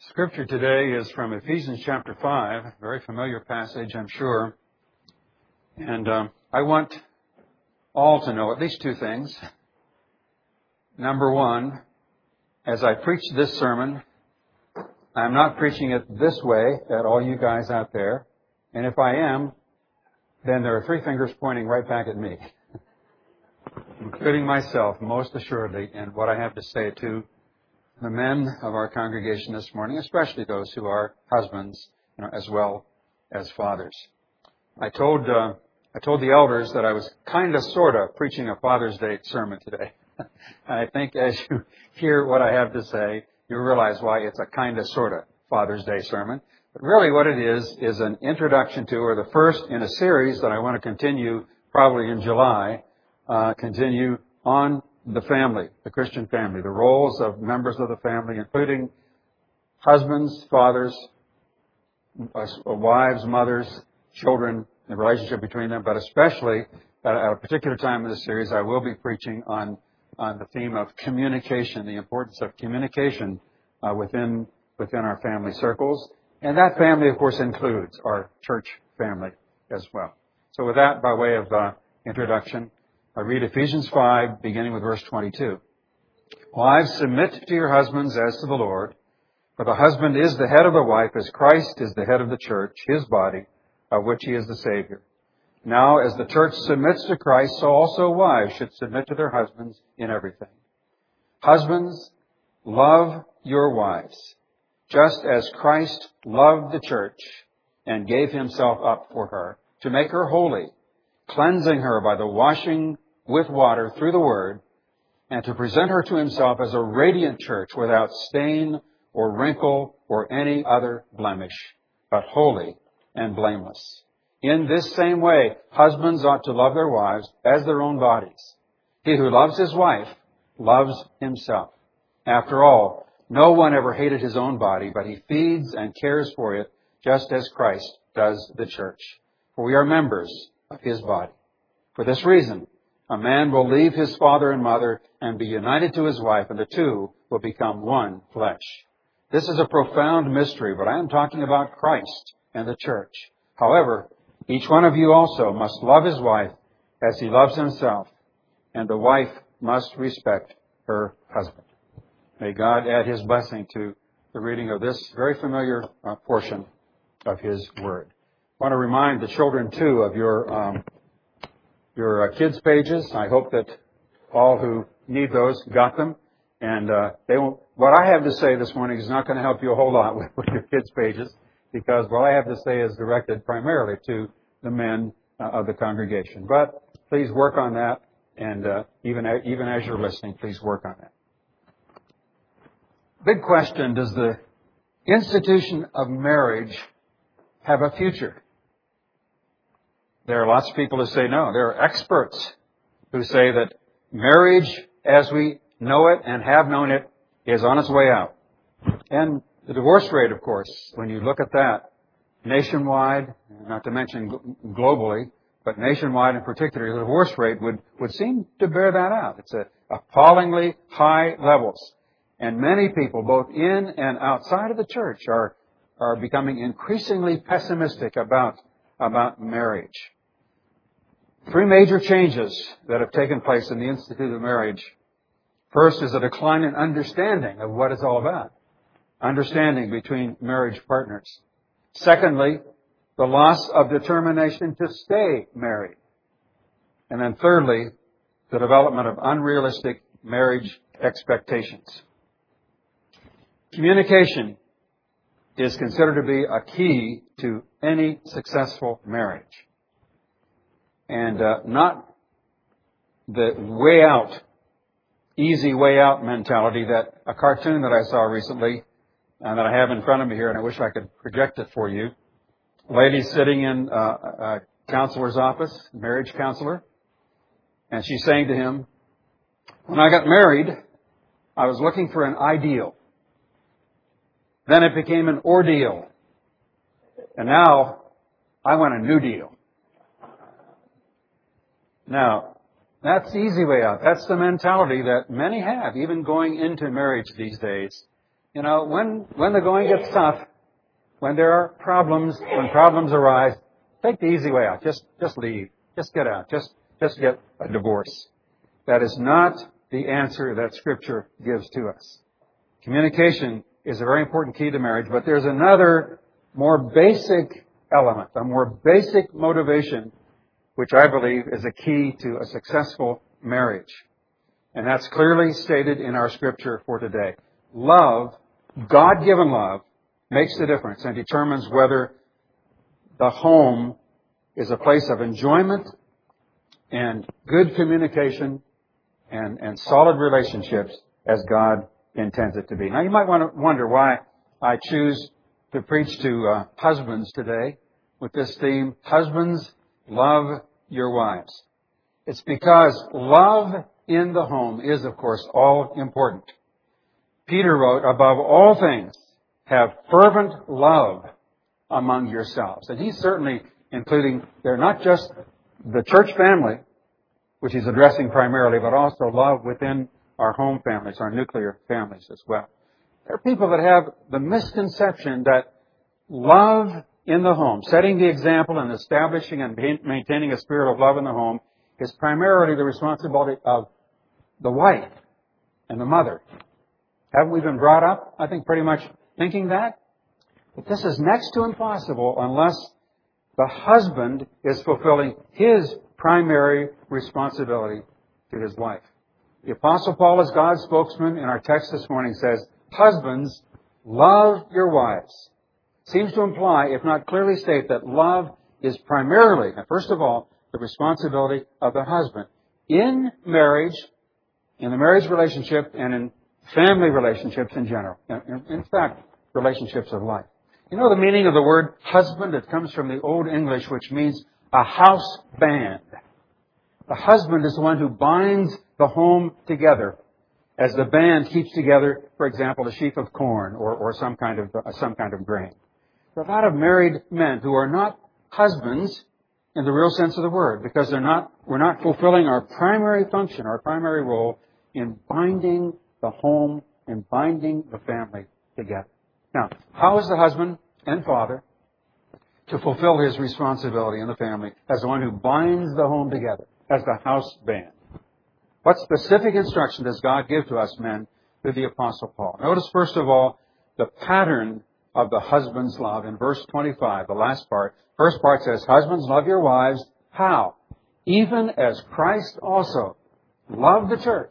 Scripture today is from Ephesians chapter 5, a very familiar passage, I'm sure. And I want all to know at least two things. Number one, as I preach this sermon, I'm not preaching it this way at all you guys out there. And if I am, then there are three fingers pointing right back at me, including myself, most assuredly, in what I have to say to the men of our congregation this morning, especially those who are husbands, as well as fathers. I told the elders that I was kind of, sort of, preaching a Father's Day sermon today. And I think as you hear what I have to say, you realize why it's a kind of, sort of Father's Day sermon. But really what it is an introduction to, or the first in a series that I want to continue probably in July, continue on the family, the Christian family, the roles of members of the family, including husbands, fathers, wives, mothers, children, the relationship between them, but especially at a particular time in the series, I will be preaching on the theme of communication, the importance of communication within our family circles. And that family, of course, includes our church family as well. So with that, by way of introduction, I read Ephesians 5, beginning with verse 22. Wives, submit to your husbands as to the Lord, for the husband is the head of the wife, as Christ is the head of the church, his body, of which he is the Savior. Now, as the church submits to Christ, so also wives should submit to their husbands in everything. Husbands, love your wives, just as Christ loved the church and gave himself up for her, to make her holy, cleansing her by the washing with water through the word, and to present her to himself as a radiant church without stain or wrinkle or any other blemish, but holy and blameless. In this same way, husbands ought to love their wives as their own bodies. He who loves his wife loves himself. After all, no one ever hated his own body, but he feeds and cares for it, just as Christ does the church. For we are members of his body. For this reason, a man will leave his father and mother and be united to his wife, and the two will become one flesh. This is a profound mystery, but I am talking about Christ and the church. However, each one of you also must love his wife as he loves himself, and the wife must respect her husband. May God add his blessing to the reading of this very familiar portion of his word. I want to remind the children, too, of your kids' pages. I hope that all who need those got them. And what I have to say this morning is not going to help you a whole lot with your kids' pages, because what I have to say is directed primarily to the men of the congregation. But please work on that, and even as you're listening, please work on that. Big question, does the institution of marriage have a future? There are lots of people who say no. There are experts who say that marriage as we know it and have known it is on its way out. And the divorce rate, of course, when you look at that nationwide, not to mention globally, but nationwide in particular, the divorce rate would seem to bear that out. It's appallingly high levels. And many people, both in and outside of the church, are becoming increasingly pessimistic about marriage. Three major changes that have taken place in the Institute of Marriage. First is a decline in understanding of what it's all about. Understanding between marriage partners. Secondly, the loss of determination to stay married. And then thirdly, the development of unrealistic marriage expectations. Communication is considered to be a key to any successful marriage. And not the way out, easy way out mentality that a cartoon that I saw recently and that I have in front of me here, and I wish I could project it for you. A lady sitting in a counselor's office, marriage counselor, and she's saying to him, when I got married, I was looking for an ideal. Then it became an ordeal. And now I want a new deal. Now, that's the easy way out. That's the mentality that many have, even going into marriage these days. You know, when the going gets tough, when there are problems, when problems arise, take the easy way out. Just leave. Just get out. Just get a divorce. That is not the answer that Scripture gives to us. Communication is a very important key to marriage, but there's another more basic element, a more basic motivation, which I believe is a key to a successful marriage. And that's clearly stated in our Scripture for today. Love, God-given love, makes the difference and determines whether the home is a place of enjoyment and good communication and solid relationships as God intends it to be. Now, you might want to wonder why I choose to preach to husbands today with this theme, Husbands, Love Your Wives. It's because love in the home is, of course, all important. Peter wrote, above all things, have fervent love among yourselves. And he's certainly including, they're not just the church family, which he's addressing primarily, but also love within our home families, our nuclear families as well. There are people that have the misconception that love in the home, setting the example and establishing and maintaining a spirit of love in the home, is primarily the responsibility of the wife and the mother. Haven't we been brought up, I think, pretty much thinking that? But this is next to impossible unless the husband is fulfilling his primary responsibility to his wife. The Apostle Paul, as God's spokesman in our text this morning, says, husbands, love your wives. Seems to imply, if not clearly state, that love is primarily, and first of all, the responsibility of the husband. In marriage, in the marriage relationship, and in family relationships in general. In fact, relationships of life. You know the meaning of the word husband? It comes from the Old English, which means a house band. The husband is the one who binds the home together, as the band keeps together, for example, a sheaf of corn or some kind of grain. There are a lot of married men who are not husbands in the real sense of the word, because we're not fulfilling our primary function, our primary role in binding the home and binding the family together. Now, how is the husband and father to fulfill his responsibility in the family as the one who binds the home together, as the house band? What specific instruction does God give to us men through the Apostle Paul? Notice, first of all, the pattern of the husband's love in verse 25, the last part. First part says, husbands, love your wives. How? Even as Christ also loved the church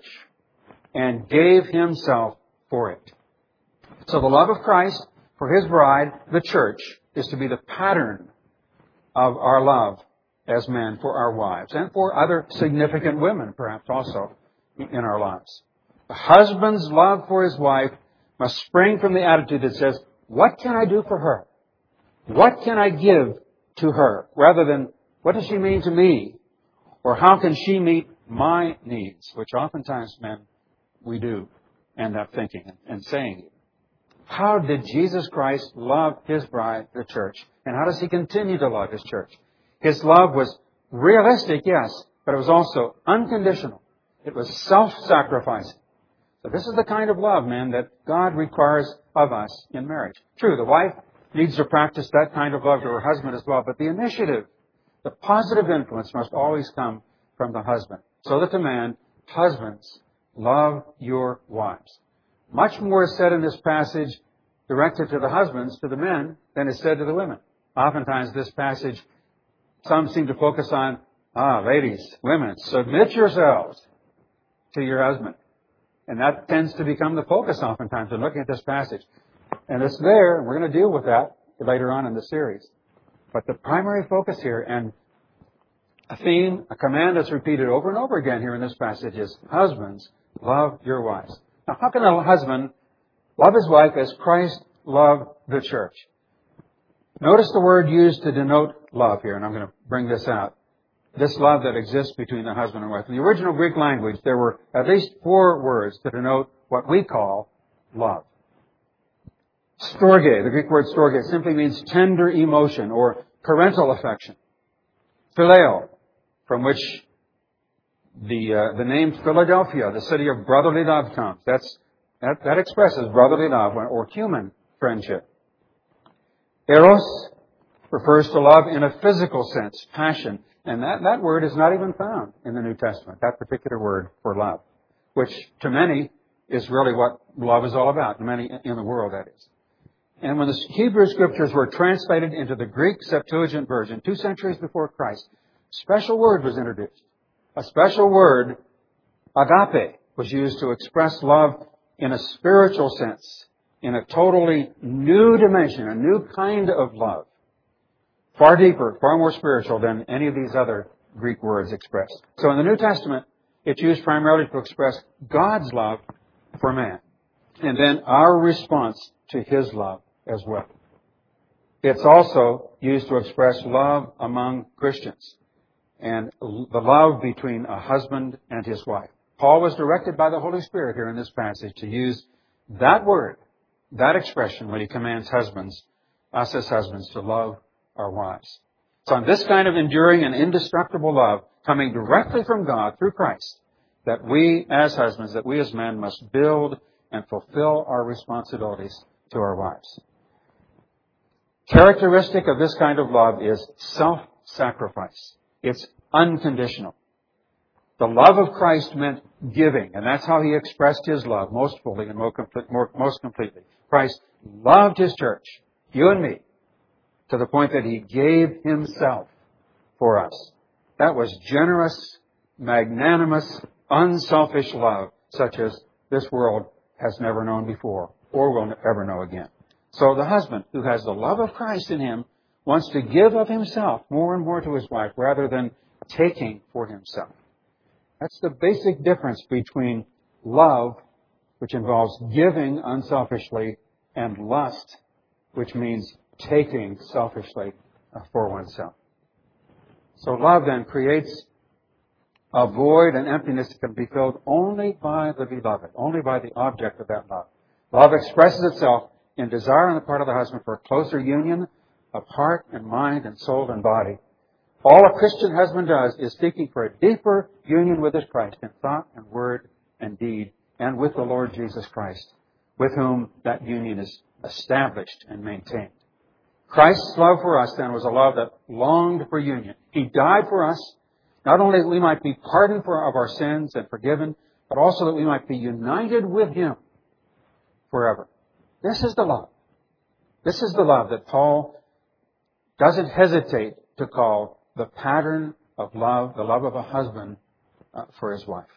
and gave himself for it. So the love of Christ for his bride, the church, is to be the pattern of our love as men for our wives and for other significant women, perhaps also in our lives. The husband's love for his wife must spring from the attitude that says, what can I do for her? What can I give to her? Rather than, what does she mean to me? Or how can she meet my needs? Which oftentimes, men, we do end up thinking and saying. How did Jesus Christ love his bride, the church? And how does he continue to love his church? His love was realistic, yes, but it was also unconditional. It was self-sacrificing. So this is the kind of love, men, that God requires of us in marriage. True, the wife needs to practice that kind of love to her husband as well, but the initiative, the positive influence must always come from the husband. So that the man, husbands, love your wives. Much more is said in this passage directed to the husbands, to the men, than is said to the women. Oftentimes this passage, some seem to focus on, ladies, women, submit yourselves to your husband. And that tends to become the focus oftentimes in looking at this passage. And it's there, and we're going to deal with that later on in the series. But the primary focus here, and a theme, a command that's repeated over and over again here in this passage is, husbands, love your wives. Now, how can a husband love his wife as Christ loved the church? Notice the word used to denote love here, and I'm going to bring this out. This love that exists between the husband and wife. In the original Greek language, there were at least 4 words to denote what we call love. Storge, the Greek word storge, simply means tender emotion or parental affection. Phileo, from which the name Philadelphia, the city of brotherly love, comes. That's That expresses brotherly love or human friendship. Eros refers to love in a physical sense, passion. And that word is not even found in the New Testament, that particular word for love, which to many is really what love is all about, many in the world, that is. And when the Hebrew Scriptures were translated into the Greek Septuagint version 2 centuries before Christ, a special word was introduced. A special word, agape, was used to express love in a spiritual sense, in a totally new dimension, a new kind of love. Far deeper, far more spiritual than any of these other Greek words expressed. So in the New Testament, it's used primarily to express God's love for man. And then our response to His love as well. It's also used to express love among Christians and the love between a husband and his wife. Paul was directed by the Holy Spirit here in this passage to use that word, that expression, when he commands us as husbands, to love our wives. It's on this kind of enduring and indestructible love coming directly from God through Christ that we as husbands, that we as men must build and fulfill our responsibilities to our wives. Characteristic of this kind of love is self-sacrifice. It's unconditional. The love of Christ meant giving, and that's how He expressed His love most fully and most completely. Christ loved His church, you and me, to the point that He gave Himself for us. That was generous, magnanimous, unselfish love, such as this world has never known before or will ever know again. So the husband who has the love of Christ in him wants to give of himself more and more to his wife rather than taking for himself. That's the basic difference between love, which involves giving unselfishly, and lust, which means taking selfishly for oneself. So love then creates a void and emptiness that can be filled only by the beloved, only by the object of that love. Love expresses itself in desire on the part of the husband for a closer union of heart and mind and soul and body. All a Christian husband does is seeking for a deeper union with his Christ in thought and word and deed, and with the Lord Jesus Christ, with whom that union is established and maintained. Christ's love for us then was a love that longed for union. He died for us, not only that we might be pardoned of our sins and forgiven, but also that we might be united with Him forever. This is the love. This is the love that Paul doesn't hesitate to call the pattern of love, the love of a husband for his wife.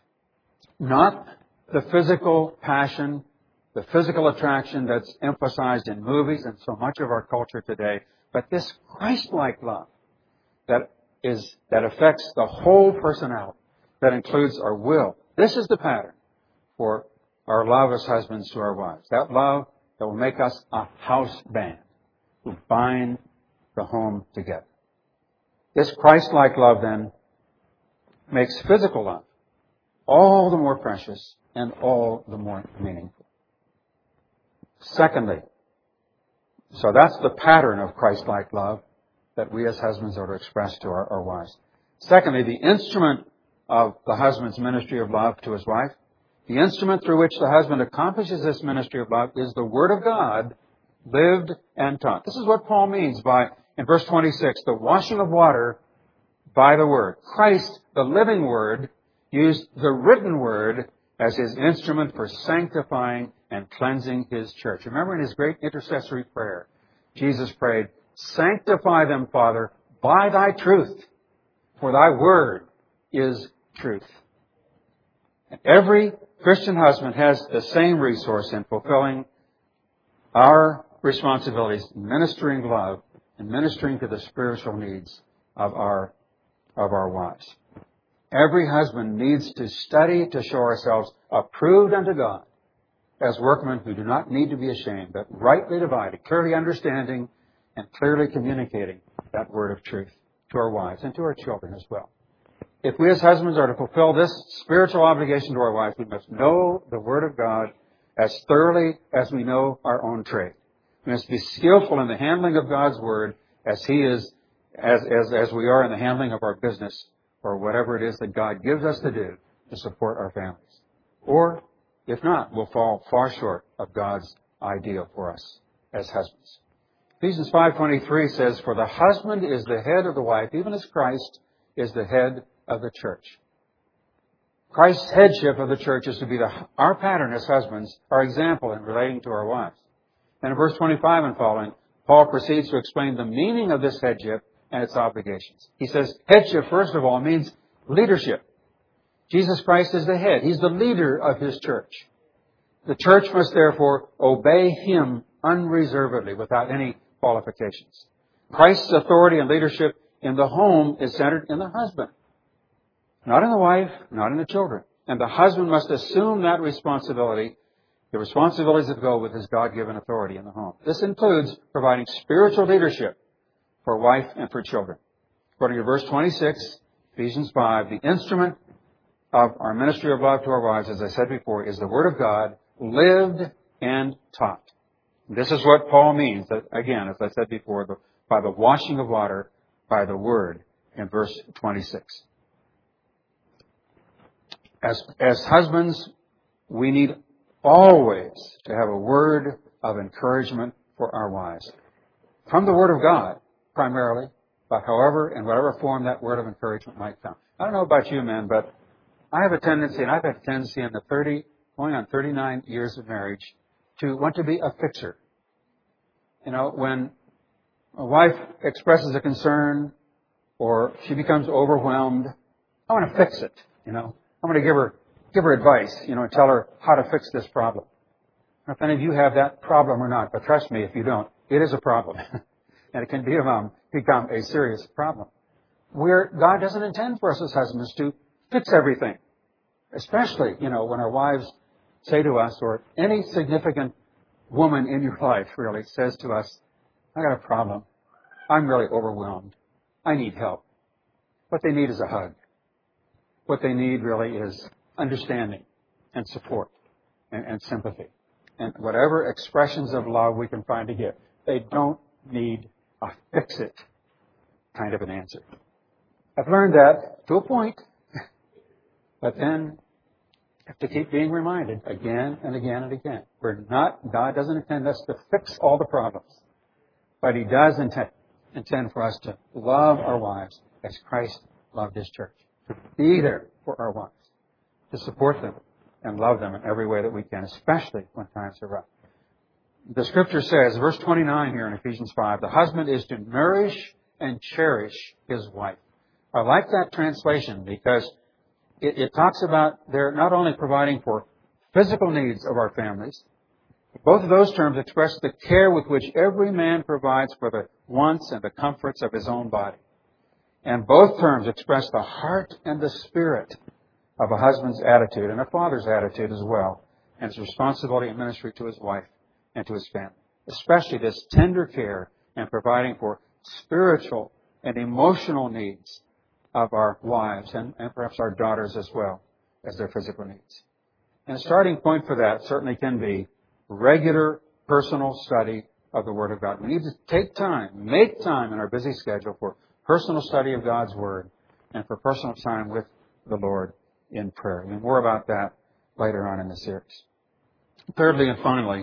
Not the physical passion, the physical attraction that's emphasized in movies and so much of our culture today, but this Christ-like love that affects the whole personality, that includes our will. This is the pattern for our love as husbands to our wives. That love that will make us a house band who bind the home together. This Christ-like love then makes physical love all the more precious and all the more meaningful. Secondly, so that's the pattern of Christ-like love that we as husbands are to express to our wives. Secondly, the instrument of the husband's ministry of love to his wife, the instrument through which the husband accomplishes this ministry of love is the Word of God, lived and taught. This is what Paul means by, in verse 26, the washing of water by the Word. Christ, the living Word, used the written Word as His instrument for sanctifying and cleansing His church. Remember in His great intercessory prayer, Jesus prayed, "Sanctify them, Father, by Thy truth, for Thy Word is truth." And every Christian husband has the same resource in fulfilling our responsibilities, ministering love and ministering to the spiritual needs of our wives. Every husband needs to study to show ourselves approved unto God as workmen who do not need to be ashamed, but rightly dividing, clearly understanding, and clearly communicating that word of truth to our wives and to our children as well. If we as husbands are to fulfill this spiritual obligation to our wives, we must know the Word of God as thoroughly as we know our own trade. We must be skillful in the handling of God's Word as we are in the handling of our business or whatever it is that God gives us to do to support our families. Or If not, we'll fall far short of God's ideal for us as husbands. Ephesians 5:23 says, "For the husband is the head of the wife, even as Christ is the head of the church." Christ's headship of the church is to be our pattern as husbands, our example in relating to our wives. And in verse 25 and following, Paul proceeds to explain the meaning of this headship and its obligations. He says, headship, first of all, means leadership. Jesus Christ is the head. He's the leader of His church. The church must therefore obey Him unreservedly, without any qualifications. Christ's authority and leadership in the home is centered in the husband. Not in the wife, not in the children. And the husband must assume that responsibility, the responsibilities that go with his God-given authority in the home. This includes providing spiritual leadership for wife and for children. According to verse 26, Ephesians 5, the instrument of our ministry of love to our wives, as I said before, is the Word of God, lived and taught. This is what Paul means, that, again, as I said before, by the washing of water by the Word in verse 26. As husbands, we need always to have a word of encouragement for our wives. From the Word of God, primarily, but however, in whatever form that word of encouragement might come. I don't know about you men, but I have a tendency, and I've had a tendency in the going on 39 years of marriage, to want to be a fixer. You know, when a wife expresses a concern or she becomes overwhelmed, I want to fix it, you know. I'm going to give her advice, you know, and tell her how to fix this problem. I don't know if any of you have that problem or not, but trust me, if you don't, it is a problem. And it can become a serious problem. Where God doesn't intend for us as husbands to fix everything. Especially, you know, when our wives say to us, or any significant woman in your life really says to us, I got a problem. I'm really overwhelmed. I need help. What they need is a hug. What they need really is understanding and support and sympathy. And whatever expressions of love we can find to give. They don't need a fix-it kind of an answer. I've learned that to a point. But then you have to keep being reminded again and again and again. God doesn't intend us to fix all the problems. But He does intend for us to love our wives as Christ loved His church. To be there for our wives. To support them and love them in every way that we can, especially when times are rough. The Scripture says, verse 29 here in Ephesians 5, the husband is to nourish and cherish his wife. I like that translation because it talks about they're not only providing for physical needs of our families, both of those terms express the care with which every man provides for the wants and the comforts of his own body. And both terms express the heart and the spirit of a husband's attitude and a father's attitude as well, and his responsibility and ministry to his wife and to his family. Especially this tender care and providing for spiritual and emotional needs of our wives and perhaps our daughters as well as their physical needs. And a starting point for that certainly can be regular personal study of the Word of God. We need to make time in our busy schedule for personal study of God's Word and for personal time with the Lord in prayer. And more about that later on in the series. Thirdly and finally,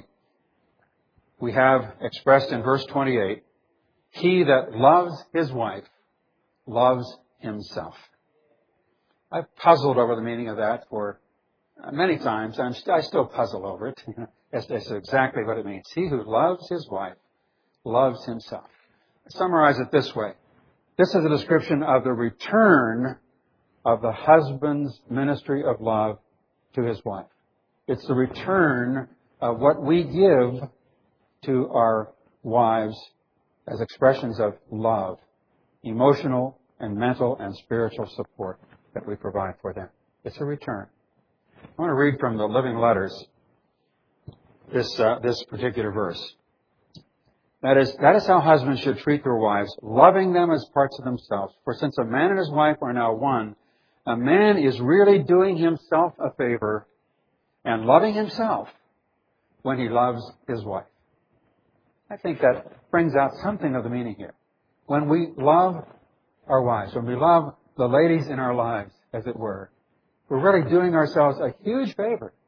we have expressed in verse 28, he that loves his wife loves himself. I've puzzled over the meaning of that for many times. I still puzzle over it. As to exactly what it means. He who loves his wife loves himself. I summarize it this way. This is a description of the return of the husband's ministry of love to his wife. It's the return of what we give to our wives as expressions of love, emotional and mental and spiritual support that we provide for them. It's a return. I want to read from the Living Letters this particular verse. That is how husbands should treat their wives, loving them as parts of themselves. For since a man and his wife are now one, a man is really doing himself a favor and loving himself when he loves his wife. I think that brings out something of the meaning here. When we love our wives, when we love the ladies in our lives, as it were, we're really doing ourselves a huge favor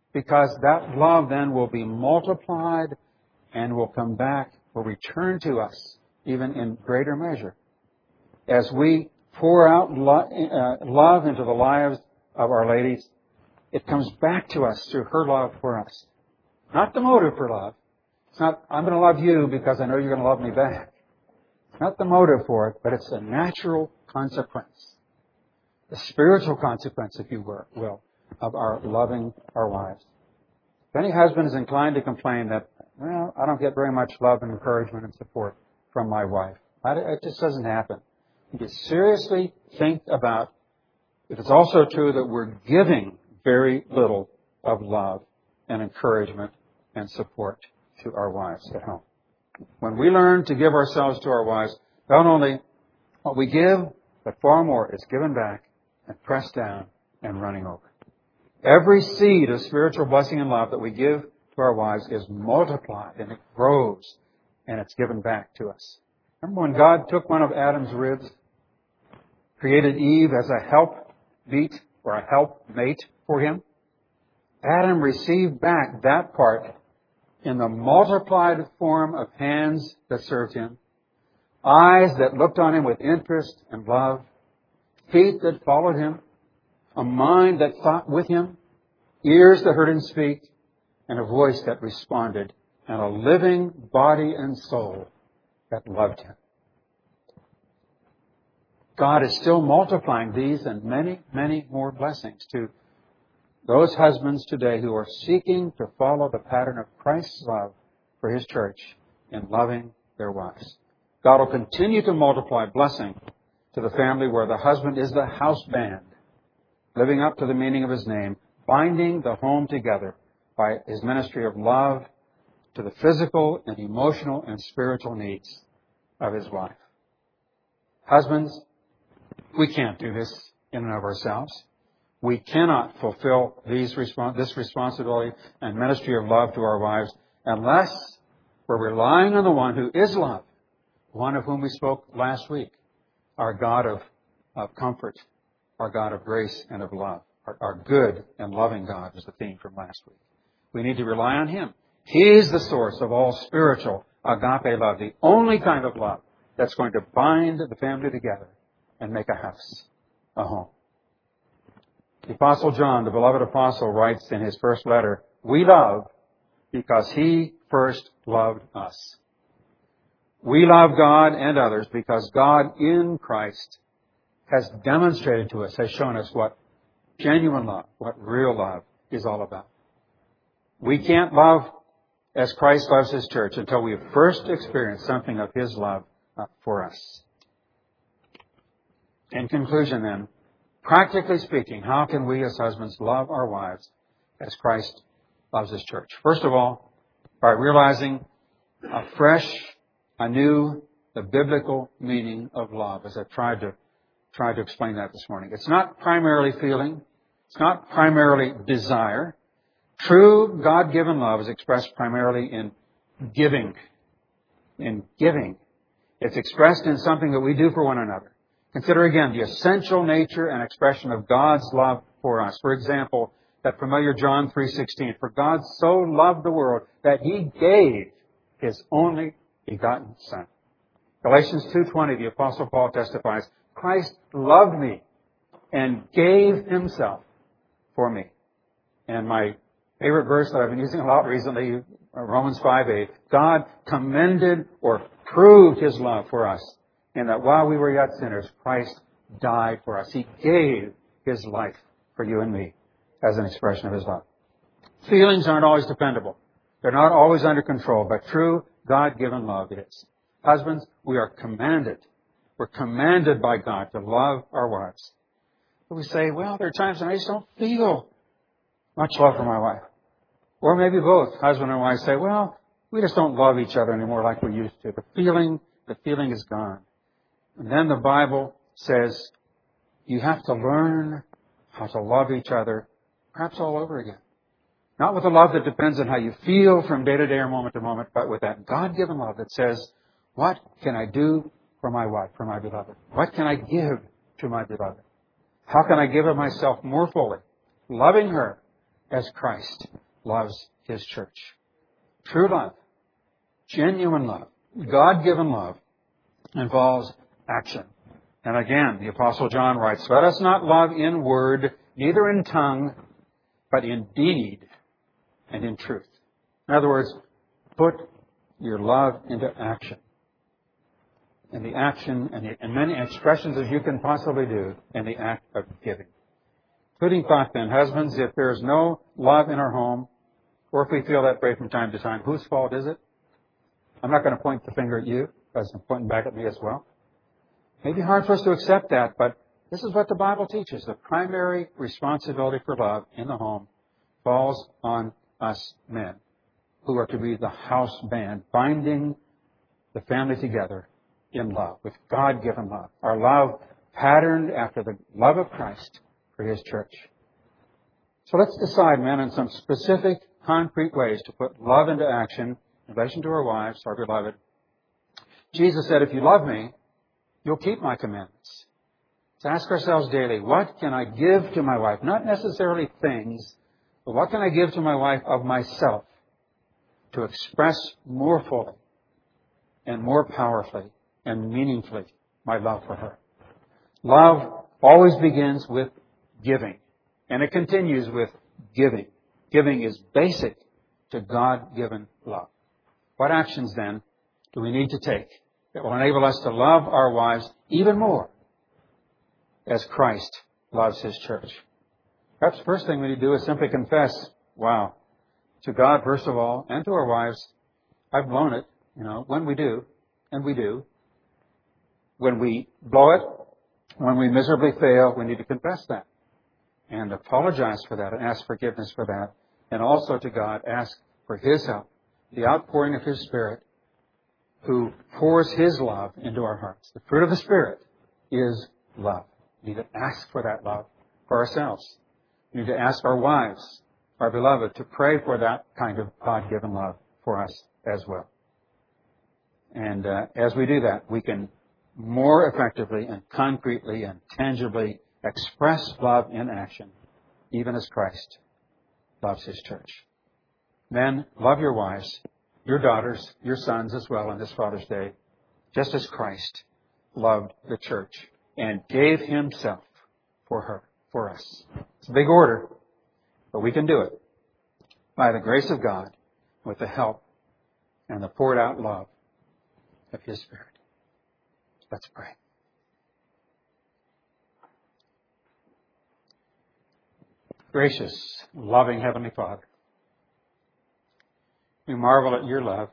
because that love then will be multiplied and will come back, will return to us even in greater measure. As we pour out love into the lives of our ladies, it comes back to us through her love for us. Not the motive for love. It's not, I'm going to love you because I know you're going to love me back. It's not the motive for it, but it's a natural consequence. The spiritual consequence, if you will, of our loving our wives. If any husband is inclined to complain that, well, I don't get very much love and encouragement and support from my wife, it just doesn't happen. You seriously think about if it's also true that we're giving very little of love and encouragement and support to our wives at home. When we learn to give ourselves to our wives, not only what we give, but far more is given back and pressed down and running over. Every seed of spiritual blessing and love that we give to our wives is multiplied and it grows and it's given back to us. Remember when God took one of Adam's ribs, created Eve as a helpmeet or a helpmate for him? Adam received back that part in the multiplied form of hands that served him, eyes that looked on him with interest and love, feet that followed him, a mind that thought with him, ears that heard him speak, and a voice that responded, and a living body and soul that loved him. God is still multiplying these and many, many more blessings to those husbands today who are seeking to follow the pattern of Christ's love for His church in loving their wives. God will continue to multiply blessing to the family where the husband is the house band, living up to the meaning of his name, binding the home together by his ministry of love to the physical and emotional and spiritual needs of his wife. Husbands, we can't do this in and of ourselves. We cannot fulfill this responsibility and ministry of love to our wives unless we're relying on the one who is love, one of whom we spoke last week, our God of comfort, our God of grace and of love. Our good and loving God was the theme from last week. We need to rely on Him. He is the source of all spiritual agape love, the only kind of love that's going to bind the family together and make a house, a home. The Apostle John, the beloved apostle, writes in his first letter, "We love because He first loved us." We love God and others because God in Christ has demonstrated to us, has shown us what genuine love, what real love is all about. We can't love as Christ loves His church until we have first experienced something of His love for us. In conclusion then, practically speaking, how can we as husbands love our wives as Christ loves His church? First of all, by realizing afresh, anew, the biblical meaning of love, as I've tried to explain that this morning. It's not primarily feeling. It's not primarily desire. True God-given love is expressed primarily in giving. In giving. It's expressed in something that we do for one another. Consider again the essential nature and expression of God's love for us. For example, that familiar John 3:16, "For God so loved the world that He gave His only begotten Son." Galatians 2:20, the Apostle Paul testifies, "Christ loved me and gave Himself for me." And my favorite verse that I've been using a lot recently, Romans 5:8, God commended or proved His love for us in that while we were yet sinners, Christ died for us. He gave His life for you and me as an expression of His love. Feelings aren't always dependable. They're not always under control, but true God-given love is. Husbands, we are commanded. We're commanded by God to love our wives. But we say, well, there are times when I just don't feel much love for my wife. Or maybe both, husband and wife, say, well, we just don't love each other anymore like we used to. The feeling is gone. And then the Bible says you have to learn how to love each other, perhaps all over again. Not with a love that depends on how you feel from day to day or moment to moment, but with that God-given love that says, what can I do for my wife, for my beloved? What can I give to my beloved? How can I give of myself more fully, loving her as Christ loves His church. True love, genuine love, God-given love involves action. And again, the Apostle John writes, "Let us not love in word, neither in tongue, but in deed and in truth." In other words, put your love into action. And the action and many expressions as you can possibly do in the act of giving. Including thought then, husbands, if there is no love in our home, or if we feel that way from time to time, whose fault is it? I'm not going to point the finger at you, because I'm pointing back at me as well. It may be hard for us to accept that, but this is what the Bible teaches. The primary responsibility for love in the home falls on us men, who are to be the house band, binding the family together in love, with God-given love. Our love patterned after the love of Christ for His church. So let's decide, men, in some specific, concrete ways to put love into action in relation to our wives, our beloved. Jesus said, "If you love me, you'll keep my commandments." So ask ourselves daily, what can I give to my wife? Not necessarily things, but what can I give to my wife of myself to express more fully and more powerfully and meaningfully my love for her? Love always begins with giving, and it continues with giving. Giving is basic to God-given love. What actions, then, do we need to take that will enable us to love our wives even more as Christ loves His church? Perhaps the first thing we need to do is simply confess, wow, to God first of all, and to our wives, I've blown it, when we do, and we do. When we blow it, when we miserably fail, we need to confess that and apologize for that and ask forgiveness for that. And also to God, ask for His help, the outpouring of His Spirit, who pours His love into our hearts. The fruit of the Spirit is love. We need to ask for that love for ourselves. We need to ask our wives, our beloved, to pray for that kind of God-given love for us as well. And as we do that, we can more effectively and concretely and tangibly express love in action, even as Christ loves His church. Men, love your wives, your daughters, your sons as well on this Father's Day, just as Christ loved the church and gave Himself for her, for us. It's a big order, but we can do it by the grace of God with the help and the poured out love of His Spirit. Let's pray. Gracious, loving Heavenly Father, we marvel at your love.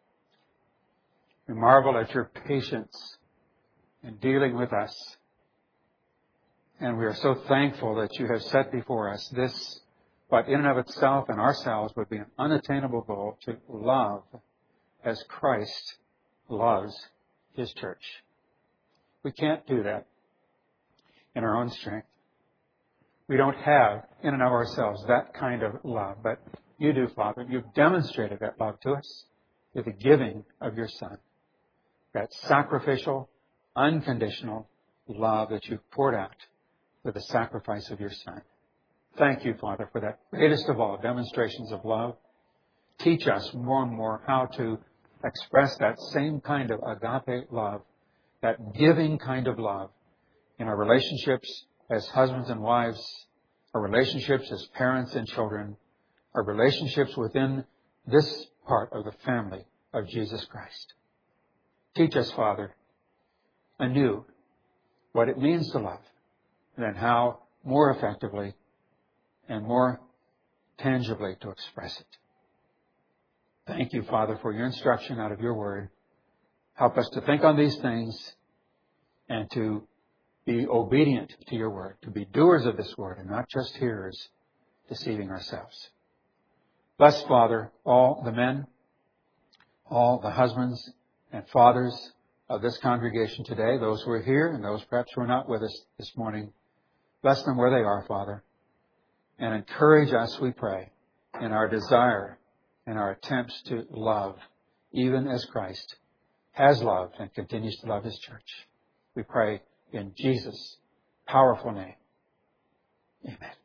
We marvel at your patience in dealing with us. And we are so thankful that you have set before us this, what in and of itself and ourselves would be an unattainable goal, to love as Christ loves His church. We can't do that in our own strength. We don't have in and of ourselves that kind of love, but you do, Father. You've demonstrated that love to us with the giving of your Son. That sacrificial, unconditional love that you've poured out with the sacrifice of your Son. Thank you, Father, for that greatest of all demonstrations of love. Teach us more and more how to express that same kind of agape love, that giving kind of love in our relationships as husbands and wives, our relationships as parents and children, our relationships within this part of the family of Jesus Christ. Teach us, Father, anew what it means to love, and then how more effectively and more tangibly to express it. Thank you, Father, for your instruction out of your word. Help us to think on these things and to be obedient to your word, to be doers of this word and not just hearers, deceiving ourselves. Bless, Father, all the men, all the husbands and fathers of this congregation today, those who are here and those perhaps who are not with us this morning. Bless them where they are, Father, and encourage us, we pray, in our desire and our attempts to love, even as Christ has loved and continues to love His church. We pray in Jesus' powerful name. Amen.